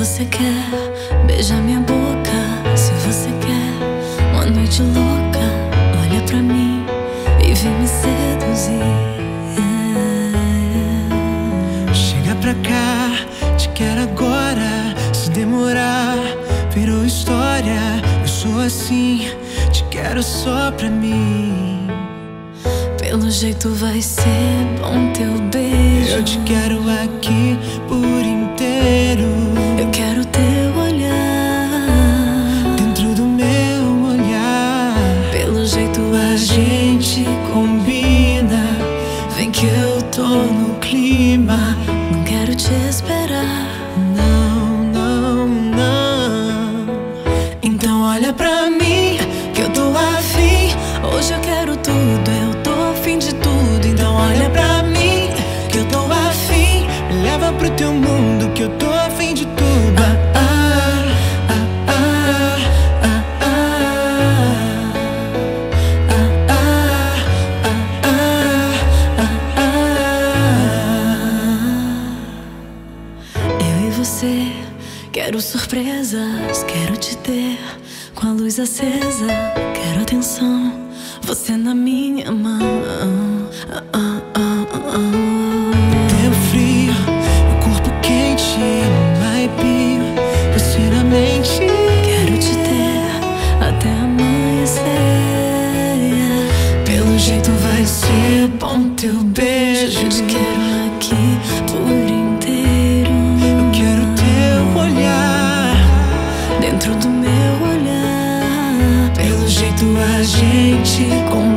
você quer beijar minha boca, se você quer uma noite louca, olha pra mim e vem me seduzir. Chega pra cá, te quero agora. Se demorar, virou história. Eu sou assim, te quero só pra mim. Pelo jeito vai ser bom teu beijo. Eu te quero aqui por inteiro. Eu quero teu olhar dentro do meu olhar. Pelo jeito A gente combina. Vem que eu tô no clima. não quero te esperar. Não, não, não. Então olha pra mim que eu tô afim. Hoje eu quero tudo, eu tô afim de tudo. Então olha pra mim Que eu tô afim. Me leva pro teu mundo que eu tô afim de tudo. eu e você, quero surpresas, quero te ter com a luz acesa. Quero atenção, você na minha mão. Tempo frio, meu corpo quente, um arrepio, você na mente. Quero te ter até amanhecer. Pelo jeito vai ser bom teu beijo. Eu te quero aqui por inteiro. Eu quero teu olhar Dentro do meu olhar. Pelo jeito a gente combina.